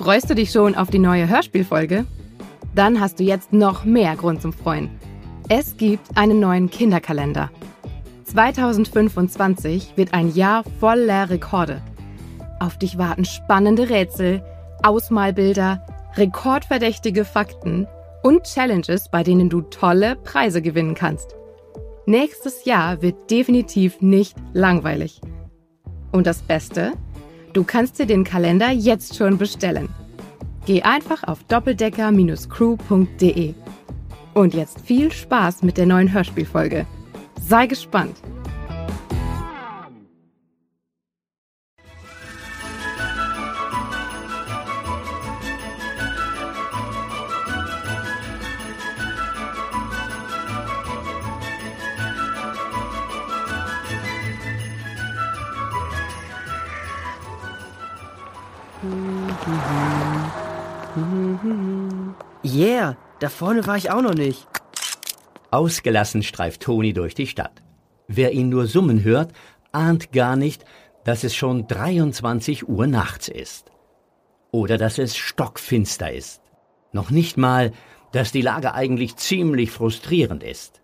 Freust du dich schon auf die neue Hörspielfolge? Dann hast du jetzt noch mehr Grund zum Freuen. Es gibt einen neuen Kinderkalender. 2025 wird ein Jahr voller Rekorde. Auf dich warten spannende Rätsel, Ausmalbilder, rekordverdächtige Fakten und Challenges, bei denen du tolle Preise gewinnen kannst. Nächstes Jahr wird definitiv nicht langweilig. Und das Beste? Du kannst dir den Kalender jetzt schon bestellen. Geh einfach auf doppeldecker-crew.de. Und jetzt viel Spaß mit der neuen Hörspielfolge. Sei gespannt! Yeah, da vorne war ich auch noch nicht. Ausgelassen streift Toni durch die Stadt. Wer ihn nur summen hört, ahnt gar nicht, dass es schon 23 Uhr nachts ist. Oder dass es stockfinster ist. Noch nicht mal, dass die Lage eigentlich ziemlich frustrierend ist.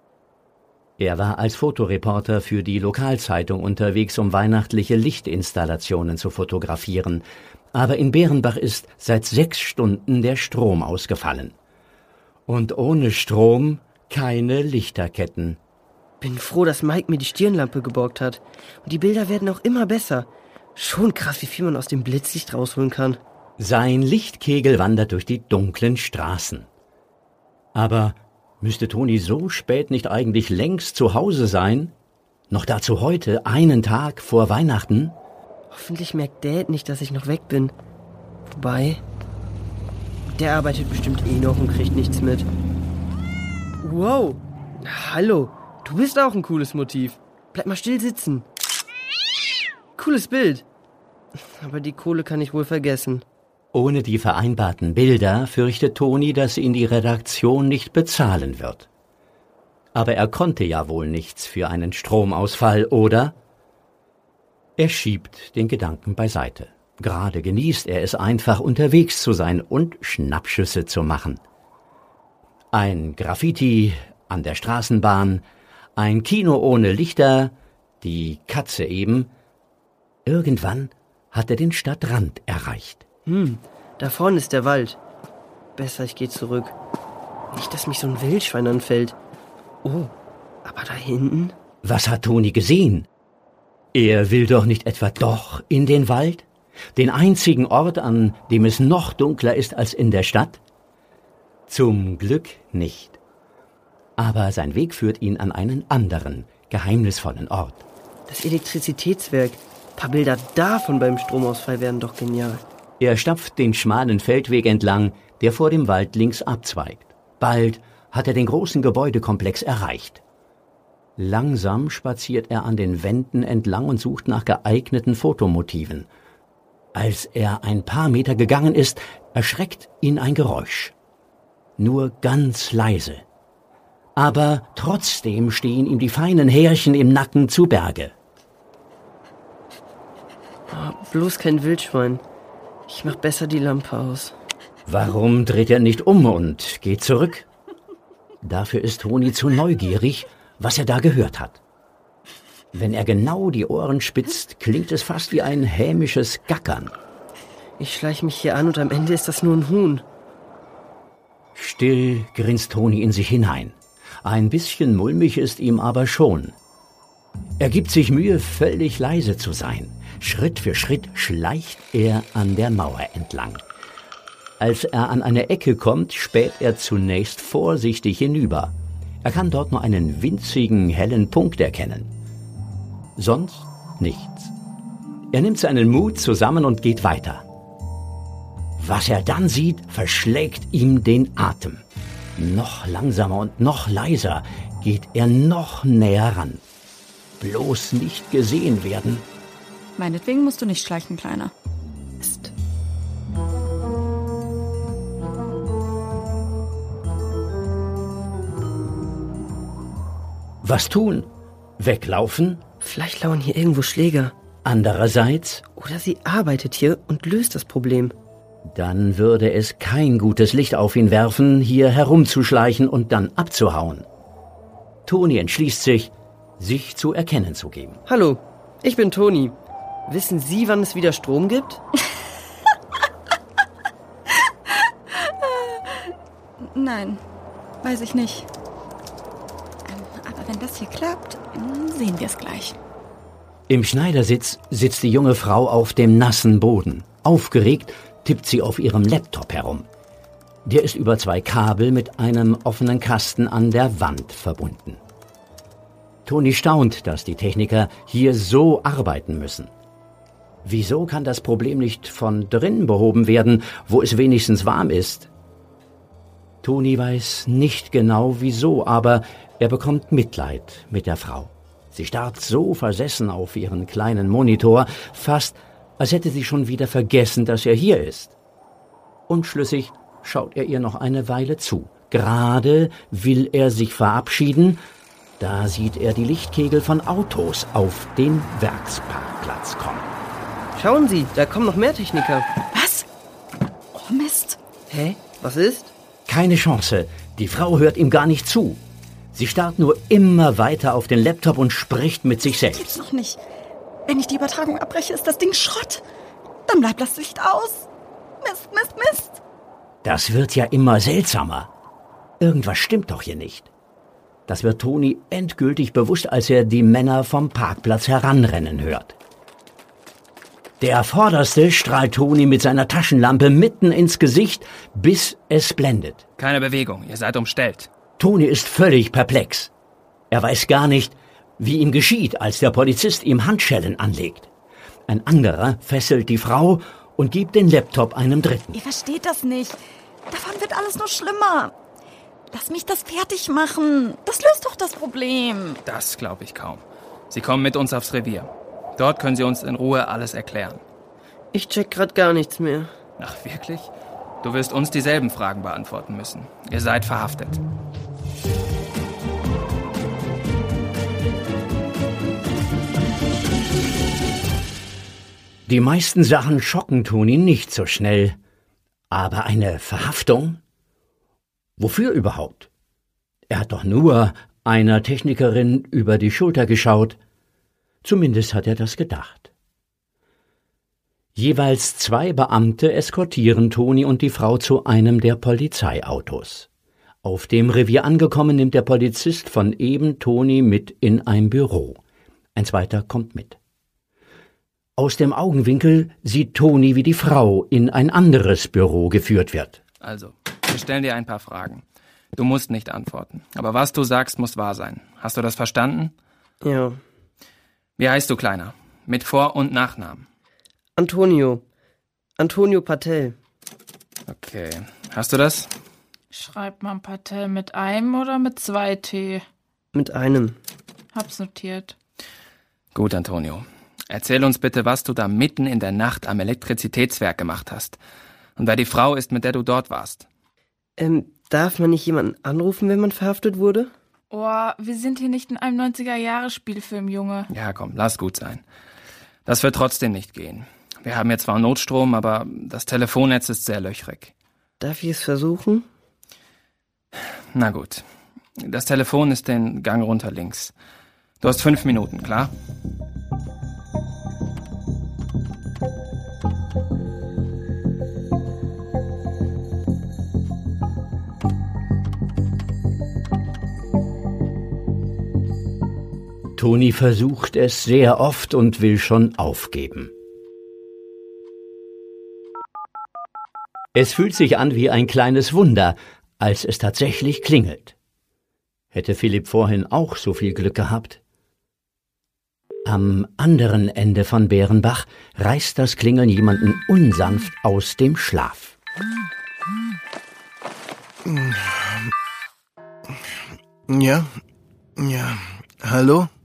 Er war als Fotoreporter für die Lokalzeitung unterwegs, um weihnachtliche Lichtinstallationen zu fotografieren. Aber in Bärenbach ist seit 6 Stunden der Strom ausgefallen. Und ohne Strom keine Lichterketten. Bin froh, dass Mike mir die Stirnlampe geborgt hat. Und die Bilder werden auch immer besser. Schon krass, wie viel man aus dem Blitzlicht rausholen kann. Sein Lichtkegel wandert durch die dunklen Straßen. Aber müsste Toni so spät nicht eigentlich längst zu Hause sein? Noch dazu heute, einen Tag vor Weihnachten? Hoffentlich merkt Dad nicht, dass ich noch weg bin. Wobei, der arbeitet bestimmt eh noch und kriegt nichts mit. Wow, hallo, du bist auch ein cooles Motiv. Bleib mal still sitzen. Cooles Bild. Aber die Kohle kann ich wohl vergessen. Ohne die vereinbarten Bilder fürchtet Toni, dass ihn die Redaktion nicht bezahlen wird. Aber er konnte ja wohl nichts für einen Stromausfall, oder? Er schiebt den Gedanken beiseite. Gerade genießt er es einfach, unterwegs zu sein und Schnappschüsse zu machen. Ein Graffiti an der Straßenbahn, ein Kino ohne Lichter, die Katze eben. Irgendwann hat er den Stadtrand erreicht. Da vorne ist der Wald. Besser, ich gehe zurück. Nicht, dass mich so ein Wildschwein anfällt. Oh, aber da hinten? Was hat Toni gesehen? Er will doch nicht etwa doch in den Wald? Den einzigen Ort, an dem es noch dunkler ist als in der Stadt? Zum Glück nicht. Aber sein Weg führt ihn an einen anderen, geheimnisvollen Ort. Das Elektrizitätswerk. Ein paar Bilder davon beim Stromausfall wären doch genial. Er stapft den schmalen Feldweg entlang, der vor dem Wald links abzweigt. Bald hat er den großen Gebäudekomplex erreicht. Langsam spaziert er an den Wänden entlang und sucht nach geeigneten Fotomotiven. Als er ein paar Meter gegangen ist, erschreckt ihn ein Geräusch. Nur ganz leise. Aber trotzdem stehen ihm die feinen Härchen im Nacken zu Berge. Oh, bloß kein Wildschwein. Ich mach besser die Lampe aus. Warum dreht er nicht um und geht zurück? Dafür ist Toni zu neugierig, was er da gehört hat. Wenn er genau die Ohren spitzt, klingt es fast wie ein hämisches Gackern. Ich schleiche mich hier an und am Ende ist das nur ein Huhn. Still grinst Toni in sich hinein. Ein bisschen mulmig ist ihm aber schon. Er gibt sich Mühe, völlig leise zu sein. Schritt für Schritt schleicht er an der Mauer entlang. Als er an eine Ecke kommt, späht er zunächst vorsichtig hinüber. Er kann dort nur einen winzigen, hellen Punkt erkennen. Sonst nichts. Er nimmt seinen Mut zusammen und geht weiter. Was er dann sieht, verschlägt ihm den Atem. Noch langsamer und noch leiser geht er noch näher ran. Bloß nicht gesehen werden. Meinetwegen musst du nicht schleichen, Kleiner. Psst. Was tun? Weglaufen? Vielleicht lauern hier irgendwo Schläger. Andererseits, Oder sie arbeitet hier und löst das Problem. Dann würde es kein gutes Licht auf ihn werfen, hier herumzuschleichen und dann abzuhauen. Toni entschließt sich zu erkennen zu geben. Hallo, ich bin Toni. Wissen Sie, wann es wieder Strom gibt? Nein, weiß ich nicht. Aber wenn das hier klappt, sehen wir es gleich. Im Schneidersitz sitzt die junge Frau auf dem nassen Boden. Aufgeregt tippt sie auf ihrem Laptop herum. Der ist über 2 Kabel mit einem offenen Kasten an der Wand verbunden. Toni staunt, dass die Techniker hier so arbeiten müssen. Wieso kann das Problem nicht von drinnen behoben werden, wo es wenigstens warm ist? Toni weiß nicht genau wieso, aber er bekommt Mitleid mit der Frau. Sie starrt so versessen auf ihren kleinen Monitor, fast als hätte sie schon wieder vergessen, dass er hier ist. Unschlüssig schaut er ihr noch eine Weile zu. Gerade will er sich verabschieden, da sieht er die Lichtkegel von Autos auf den Werksparkplatz kommen. Schauen Sie, da kommen noch mehr Techniker. Was? Oh Mist. Hä? Was ist? Keine Chance, die Frau hört ihm gar nicht zu. Sie starrt nur immer weiter auf den Laptop und spricht mit sich selbst. Gibt's noch nicht. Wenn ich die Übertragung abbreche, ist das Ding Schrott. Dann bleibt das Licht aus. Mist, Mist, Mist. Das wird ja immer seltsamer. Irgendwas stimmt doch hier nicht. Das wird Toni endgültig bewusst, als er die Männer vom Parkplatz heranrennen hört. Der Vorderste strahlt Toni mit seiner Taschenlampe mitten ins Gesicht, bis es blendet. Keine Bewegung, ihr seid umstellt. Toni ist völlig perplex. Er weiß gar nicht, wie ihm geschieht, als der Polizist ihm Handschellen anlegt. Ein anderer fesselt die Frau und gibt den Laptop einem Dritten. Ihr versteht das nicht. Davon wird alles nur schlimmer. Lass mich das fertig machen. Das löst doch das Problem. Das glaube ich kaum. Sie kommen mit uns aufs Revier. Dort können Sie uns in Ruhe alles erklären. Ich check grad gar nichts mehr. Ach, wirklich? Du wirst uns dieselben Fragen beantworten müssen. Ihr seid verhaftet. Die meisten Sachen schocken Toni nicht so schnell. Aber eine Verhaftung? Wofür überhaupt? Er hat doch nur einer Technikerin über die Schulter geschaut. Zumindest hat er das gedacht. Jeweils 2 Beamte eskortieren Toni und die Frau zu einem der Polizeiautos. Auf dem Revier angekommen, nimmt der Polizist von eben Toni mit in ein Büro. Ein zweiter kommt mit. Aus dem Augenwinkel sieht Toni, wie die Frau in ein anderes Büro geführt wird. Also, wir stellen dir ein paar Fragen. Du musst nicht antworten. Aber was du sagst, muss wahr sein. Hast du das verstanden? Ja. Wie heißt du, Kleiner? Mit Vor- und Nachnamen. Antonio. Antonio Patel. Okay. Hast du das? Schreibt man Patel mit einem oder mit 2 T? Mit einem. Hab's notiert. Gut, Antonio. Erzähl uns bitte, was du da mitten in der Nacht am Elektrizitätswerk gemacht hast. Und wer die Frau ist, mit der du dort warst. Darf man nicht jemanden anrufen, wenn man verhaftet wurde? Oh, wir sind hier nicht in einem 90er-Jahre-Spielfilm, Junge. Ja, komm, lass gut sein. Das wird trotzdem nicht gehen. Wir haben ja zwar Notstrom, aber das Telefonnetz ist sehr löchrig. Darf ich es versuchen? Na gut. Das Telefon ist den Gang runter links. Du hast 5 Minuten, klar? Toni versucht es sehr oft und will schon aufgeben. Es fühlt sich an wie ein kleines Wunder, als es tatsächlich klingelt. Hätte Philipp vorhin auch so viel Glück gehabt? Am anderen Ende von Bärenbach reißt das Klingeln jemanden unsanft aus dem Schlaf. Ja, hallo?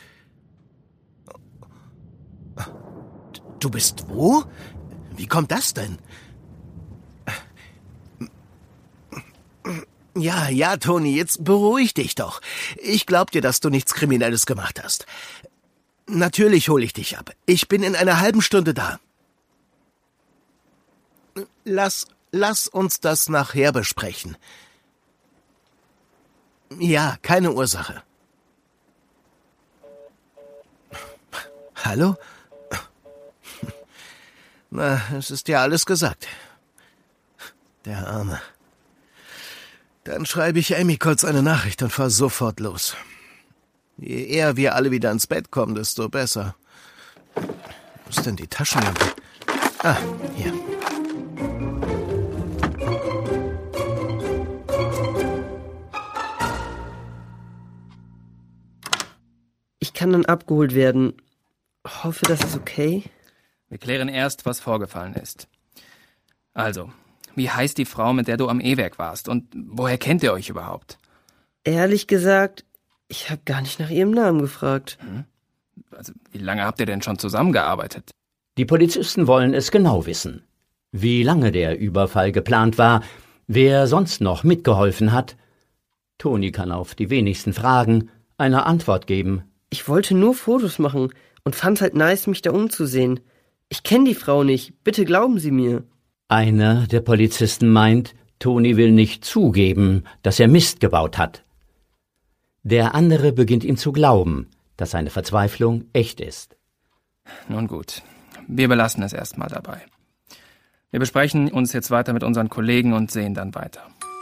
Du bist wo? Wie kommt das denn? Ja, Toni, jetzt beruhig dich doch. Ich glaub dir, dass du nichts Kriminelles gemacht hast. Natürlich hole ich dich ab. Ich bin in einer halben Stunde da. Lass uns das nachher besprechen. Ja, keine Ursache. Hallo? Na, es ist ja alles gesagt. Der Arme. Dann schreibe ich Amy kurz eine Nachricht und fahr sofort los. Je eher wir alle wieder ins Bett kommen, desto besser. Wo ist denn die Taschenlampe? Ah, hier. Ich kann dann abgeholt werden. Hoffe, das ist okay. Wir klären erst, was vorgefallen ist. Also, wie heißt die Frau, mit der du am E-Werk warst? Und woher kennt ihr euch überhaupt? Ehrlich gesagt, ich habe gar nicht nach ihrem Namen gefragt. Also, wie lange habt ihr denn schon zusammengearbeitet? Die Polizisten wollen es genau wissen. Wie lange der Überfall geplant war, wer sonst noch mitgeholfen hat. Toni kann auf die wenigsten Fragen eine Antwort geben. Ich wollte nur Fotos machen und fand's halt nice, mich da umzusehen. Ich kenne die Frau nicht, bitte glauben Sie mir. Einer der Polizisten meint, Toni will nicht zugeben, dass er Mist gebaut hat. Der andere beginnt ihm zu glauben, dass seine Verzweiflung echt ist. Nun gut, wir belassen es erstmal dabei. Wir besprechen uns jetzt weiter mit unseren Kollegen und sehen dann weiter.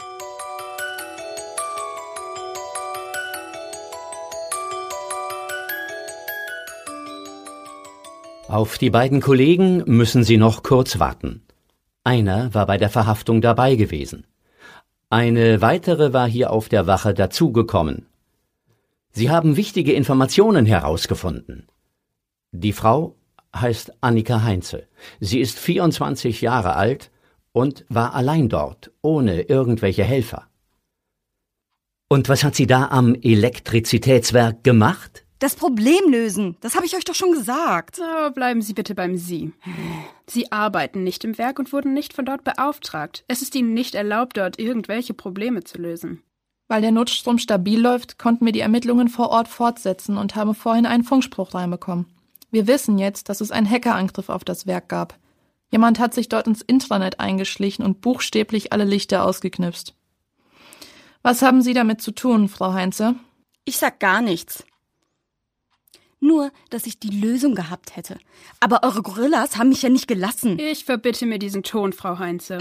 Auf die beiden Kollegen müssen sie noch kurz warten. Einer war bei der Verhaftung dabei gewesen. Eine weitere war hier auf der Wache dazugekommen. Sie haben wichtige Informationen herausgefunden. Die Frau heißt Annika Heinze. Sie ist 24 Jahre alt und war allein dort, ohne irgendwelche Helfer. Und was hat sie da am Elektrizitätswerk gemacht? Das Problem lösen, das habe ich euch doch schon gesagt. So, bleiben Sie bitte beim Sie. Sie arbeiten nicht im Werk und wurden nicht von dort beauftragt. Es ist Ihnen nicht erlaubt, dort irgendwelche Probleme zu lösen. Weil der Notstrom stabil läuft, konnten wir die Ermittlungen vor Ort fortsetzen und haben vorhin einen Funkspruch reinbekommen. Wir wissen jetzt, dass es einen Hackerangriff auf das Werk gab. Jemand hat sich dort ins Intranet eingeschlichen und buchstäblich alle Lichter ausgeknipst. Was haben Sie damit zu tun, Frau Heinze? Ich sag gar nichts. Nur, dass ich die Lösung gehabt hätte. Aber eure Gorillas haben mich ja nicht gelassen. Ich verbitte mir diesen Ton, Frau Heinze.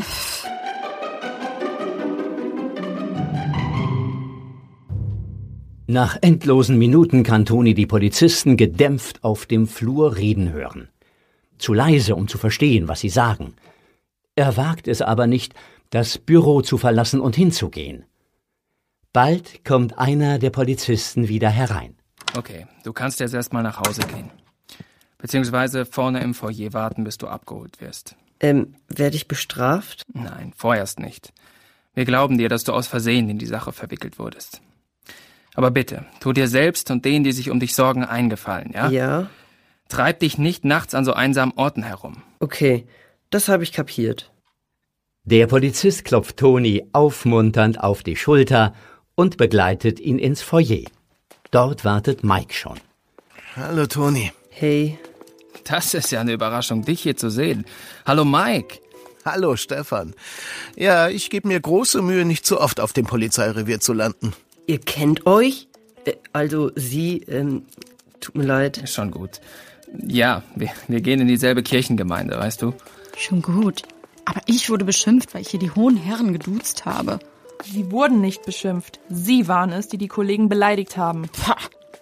Nach endlosen Minuten kann Toni die Polizisten gedämpft auf dem Flur reden hören. Zu leise, um zu verstehen, was sie sagen. Er wagt es aber nicht, das Büro zu verlassen und hinzugehen. Bald kommt einer der Polizisten wieder herein. Okay, du kannst jetzt erstmal nach Hause gehen. Beziehungsweise vorne im Foyer warten, bis du abgeholt wirst. Werde ich bestraft? Nein, vorerst nicht. Wir glauben dir, dass du aus Versehen in die Sache verwickelt wurdest. Aber bitte, tu dir selbst und denen, die sich um dich sorgen, einen Gefallen, ja? Ja. Treib dich nicht nachts an so einsamen Orten herum. Okay, das habe ich kapiert. Der Polizist klopft Toni aufmunternd auf die Schulter und begleitet ihn ins Foyer. Dort wartet Mike schon. Hallo, Toni. Hey. Das ist ja eine Überraschung, dich hier zu sehen. Hallo, Mike. Hallo, Stefan. Ja, ich gebe mir große Mühe, nicht zu oft auf dem Polizeirevier zu landen. Ihr kennt euch? Also Sie, tut mir leid. Ist schon gut. Ja, wir gehen in dieselbe Kirchengemeinde, weißt du? Schon gut. Aber ich wurde beschimpft, weil ich hier die hohen Herren geduzt habe. Sie wurden nicht beschimpft. Sie waren es, die die Kollegen beleidigt haben. Pah.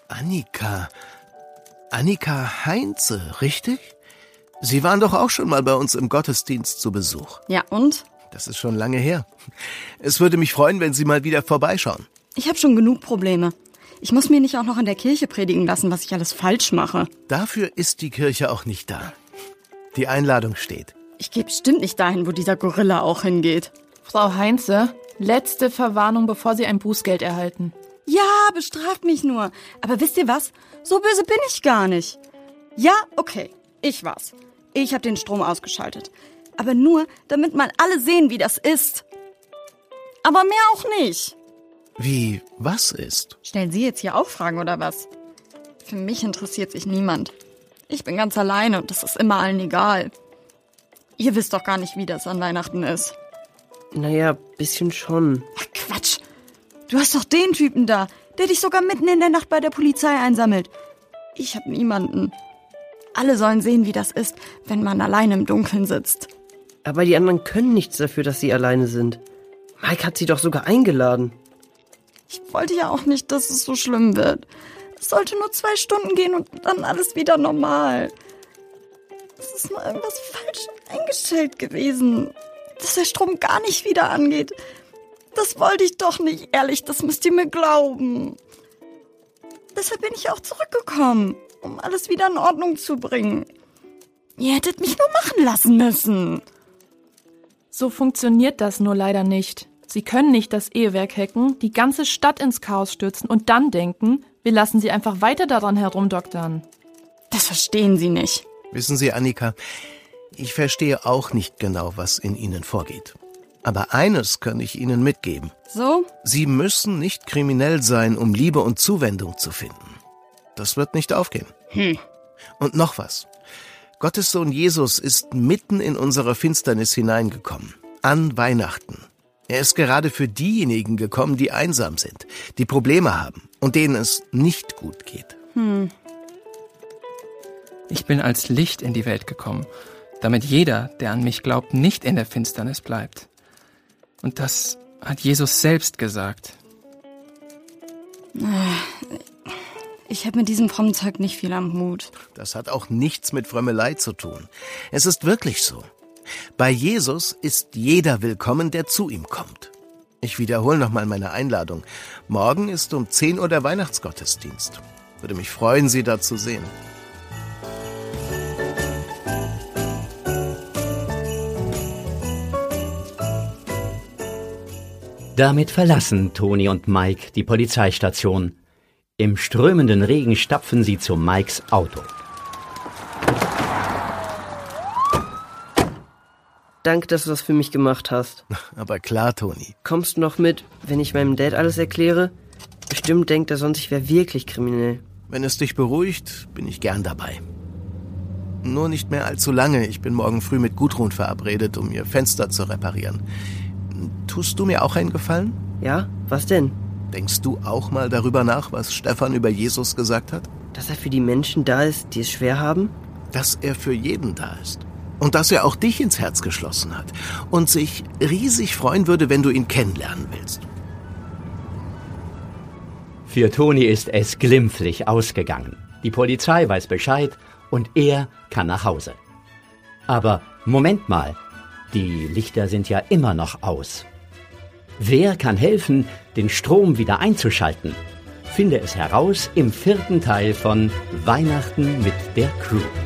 Annika Heinze, richtig? Sie waren doch auch schon mal bei uns im Gottesdienst zu Besuch. Ja, und? Das ist schon lange her. Es würde mich freuen, wenn Sie mal wieder vorbeischauen. Ich habe schon genug Probleme. Ich muss mir nicht auch noch in der Kirche predigen lassen, was ich alles falsch mache. Dafür ist die Kirche auch nicht da. Die Einladung steht. Ich gehe bestimmt nicht dahin, wo dieser Gorilla auch hingeht. Frau Heinze, letzte Verwarnung, bevor Sie ein Bußgeld erhalten. Ja, bestraft mich nur. Aber wisst ihr was? So böse bin ich gar nicht. Ja, okay, ich war's. Ich habe den Strom ausgeschaltet. Aber nur, damit mal alle sehen, wie das ist. Aber mehr auch nicht. Wie, was ist? Stellen Sie jetzt hier auch Fragen oder was? Für mich interessiert sich niemand. Ich bin ganz alleine und das ist immer allen egal. Ihr wisst doch gar nicht, wie das an Weihnachten ist. Naja, bisschen schon. Ach, Quatsch. Du hast doch den Typen da, der dich sogar mitten in der Nacht bei der Polizei einsammelt. Ich hab niemanden. Alle sollen sehen, wie das ist, wenn man alleine im Dunkeln sitzt. Aber die anderen können nichts dafür, dass sie alleine sind. Mike hat sie doch sogar eingeladen. Ich wollte ja auch nicht, dass es so schlimm wird. Es sollte nur 2 Stunden gehen und dann alles wieder normal. Es ist nur irgendwas falsch eingestellt gewesen. Dass der Strom gar nicht wieder angeht. Das wollte ich doch nicht, ehrlich, das müsst ihr mir glauben. Deshalb bin ich auch zurückgekommen, um alles wieder in Ordnung zu bringen. Ihr hättet mich nur machen lassen müssen. So funktioniert das nur leider nicht. Sie können nicht das Ehewerk hacken, die ganze Stadt ins Chaos stürzen und dann denken, wir lassen sie einfach weiter daran herumdoktern. Das verstehen Sie nicht. Wissen Sie, Annika, ich verstehe auch nicht genau, was in Ihnen vorgeht. Aber eines kann ich Ihnen mitgeben. So? Sie müssen nicht kriminell sein, um Liebe und Zuwendung zu finden. Das wird nicht aufgehen. Und noch was. Gottes Sohn Jesus ist mitten in unsere Finsternis hineingekommen. An Weihnachten. Er ist gerade für diejenigen gekommen, die einsam sind, die Probleme haben und denen es nicht gut geht. Ich bin als Licht in die Welt gekommen, damit jeder, der an mich glaubt, nicht in der Finsternis bleibt. Und das hat Jesus selbst gesagt. Ich habe mit diesem frommen Zeug nicht viel am Hut. Das hat auch nichts mit Frömmelei zu tun. Es ist wirklich so. Bei Jesus ist jeder willkommen, der zu ihm kommt. Ich wiederhole nochmal meine Einladung. Morgen ist um 10 Uhr der Weihnachtsgottesdienst. Würde mich freuen, Sie da zu sehen. Damit verlassen Toni und Mike die Polizeistation. Im strömenden Regen stapfen sie zu Mikes Auto. Danke, dass du das für mich gemacht hast. Aber klar, Toni. Kommst du noch mit, wenn ich meinem Dad alles erkläre? Bestimmt denkt er sonst, ich wäre wirklich kriminell. Wenn es dich beruhigt, bin ich gern dabei. Nur nicht mehr allzu lange. Ich bin morgen früh mit Gudrun verabredet, um ihr Fenster zu reparieren. Tust du mir auch einen Gefallen? Ja? Was denn? Denkst du auch mal darüber nach, was Stefan über Jesus gesagt hat? Dass er für die Menschen da ist, die es schwer haben? Dass er für jeden da ist. Und dass er auch dich ins Herz geschlossen hat. Und sich riesig freuen würde, wenn du ihn kennenlernen willst. Für Toni ist es glimpflich ausgegangen. Die Polizei weiß Bescheid und er kann nach Hause. Aber Moment mal, die Lichter sind ja immer noch aus. Wer kann helfen, den Strom wieder einzuschalten? Finde es heraus im 4. Teil von Weihnachten mit der Crew.